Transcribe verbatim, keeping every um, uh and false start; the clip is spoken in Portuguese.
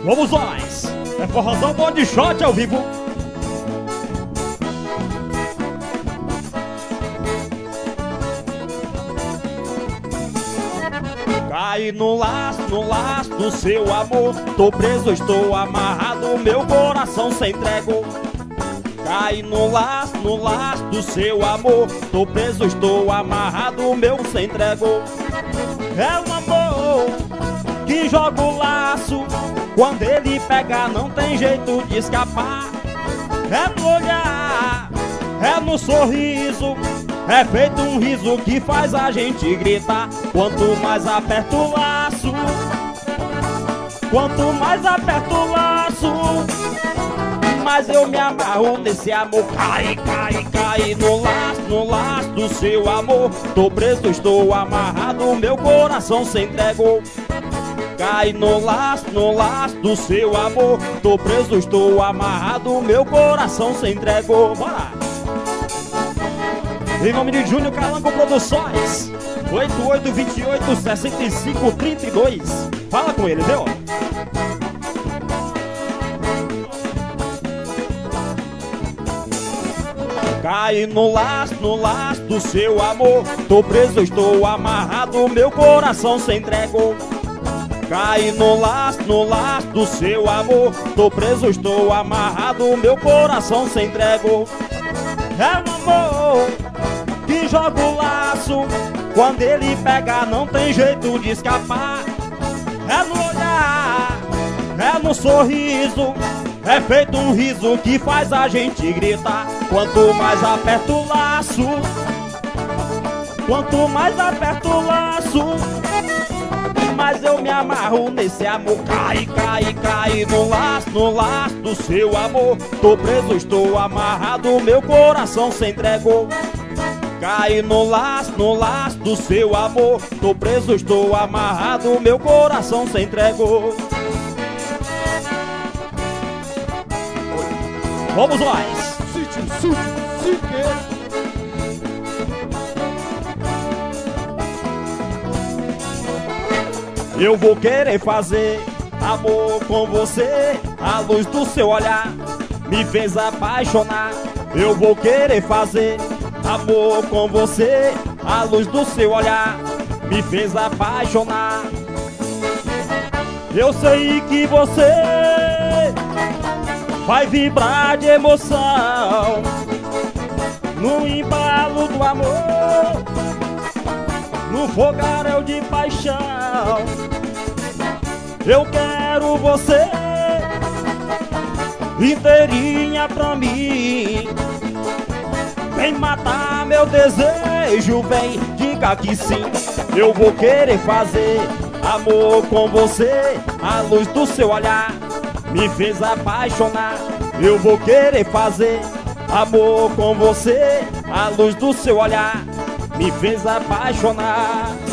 Vamos nós! É forrozão body shot ao vivo. Cai no laço, no laço do seu amor. Tô preso, estou amarrado, meu coração se entregou. Cai no laço, no laço do seu amor. Tô preso, estou amarrado, meu se entregou. É um amor que joga o laço. Quando ele pegar não tem jeito de escapar. É no olhar, é no sorriso. É feito um riso que faz a gente gritar. Quanto mais aperta o laço, quanto mais aperta o laço, mais eu me amarro nesse amor. Cai, cai, cai no laço, no laço do seu amor. Tô preso, estou amarrado, meu coração se entregou. Cai no laço, no laço do seu amor. Tô preso, estou amarrado, meu coração se entregou. Bora! Em nome de Júnior Calango Produções, oito oito dois oito, seis cinco três dois. Fala com ele, viu? Cai no laço, no laço do seu amor. Tô preso, estou amarrado, meu coração se entregou. Cai no laço, no laço do seu amor. Tô preso, estou amarrado, meu coração se entregou. É um amor que joga o laço. Quando ele pegar não tem jeito de escapar. É no olhar, é no sorriso. É feito um riso que faz a gente gritar. Quanto mais aperta o laço, quanto mais aperta o laço, mais eu me amarro nesse amor. Cai, cai, cai no laço, no laço do seu amor. Tô preso, estou amarrado, meu coração se entregou. Cai no laço, no laço do seu amor. Tô preso, estou amarrado, meu coração se entregou. Vamos nós! Sítio, sítio, Siqueira. Eu vou querer fazer amor com você. A luz do seu olhar me fez apaixonar. Eu vou querer fazer amor com você. A luz do seu olhar me fez apaixonar. Eu sei que você vai vibrar de emoção no embalo do amor, no fogaréu de paixão. Eu quero você inteirinha pra mim. Vem matar meu desejo, vem, diga que sim. Eu vou querer fazer amor com você. A luz do seu olhar me fez apaixonar. Eu vou querer fazer amor com você. A luz do seu olhar me fez apaixonar.